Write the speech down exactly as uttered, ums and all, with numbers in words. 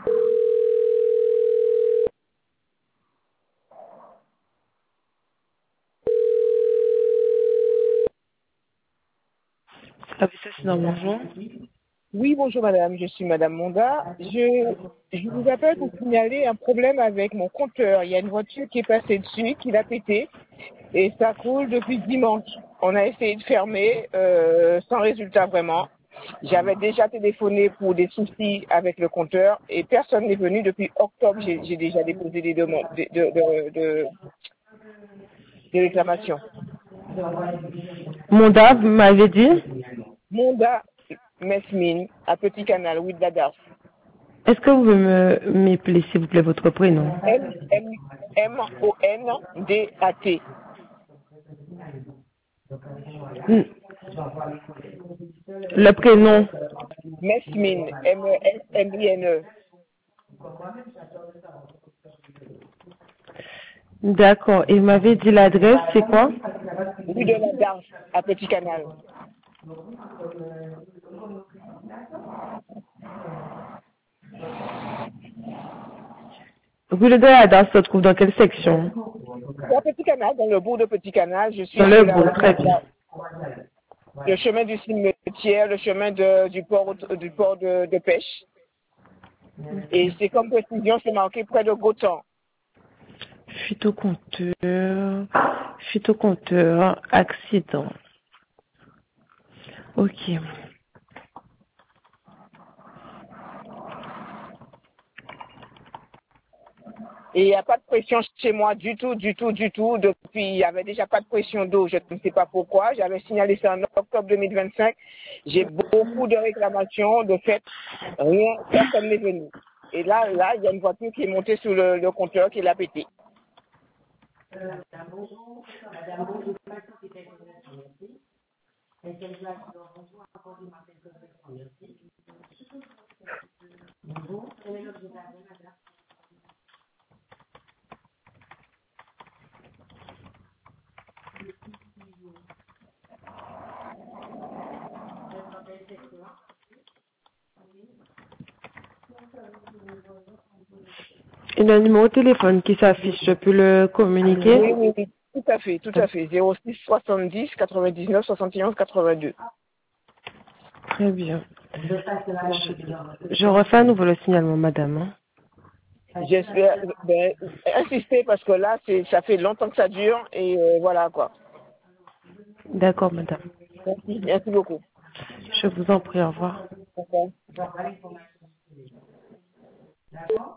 Ah, oui, ça, c'est dans bonjour. Oui, bonjour madame, je suis madame Monda. Je, je vous appelle pour signaler un problème avec mon compteur. Il y a une voiture qui est passée dessus, qui l'a pété, et ça coule depuis dimanche. On a essayé de fermer, euh, sans résultat vraiment. J'avais déjà téléphoné pour des soucis avec le compteur, et personne n'est venu depuis octobre. J'ai j'ai déjà déposé des demandes de, de, de, de, de réclamation. Monda, vous m'avez dit. Monda Mesmine, à Petit Canal, oui, Dadas. Est-ce que vous pouvez me m'appeler, s'il vous plaît, votre prénom? M M M O N D A T. Hmm. Le prénom. Mesmine, M E S M I N E. D'accord. Et vous m'avez dit l'adresse, c'est quoi? Rue de la Darche, à Petit Canal. Rue de la Danse se trouve dans quelle section? À Petit Canal, dans le bourg de Petit Canal, je suis Dans le sur la, bourg, très bien. la- le chemin du cimetière, le chemin de, du port, du port de, de pêche. Et c'est comme précision, c'est marqué près de Gotham. Phytocompteur, phytocompteur, accident. Ok. Et il n'y a pas de pression chez moi du tout, du tout, du tout. Depuis, il n'y avait déjà pas de pression d'eau. Je ne sais pas pourquoi. J'avais signalé ça en octobre deux mille vingt-cinq. J'ai beaucoup de réclamations. De fait, rien, personne n'est venu. Et là, là, il y a une voiture qui est montée sous le, le compteur qui l'a pété. Et le numéro de téléphone qui s'affiche, je peux le communiquer? Oui, oui, oui, tout à fait, tout à fait. zéro six soixante-dix quatre-vingt-dix-neuf soixante et onze quatre-vingt-deux. Très bien. Je refais à nouveau le signalement, madame. hein. J'espère, ben, insister parce que là, c'est, ça fait longtemps que ça dure et euh, voilà quoi. D'accord, madame. Merci, merci beaucoup. Je vous en prie, au revoir. D'accord.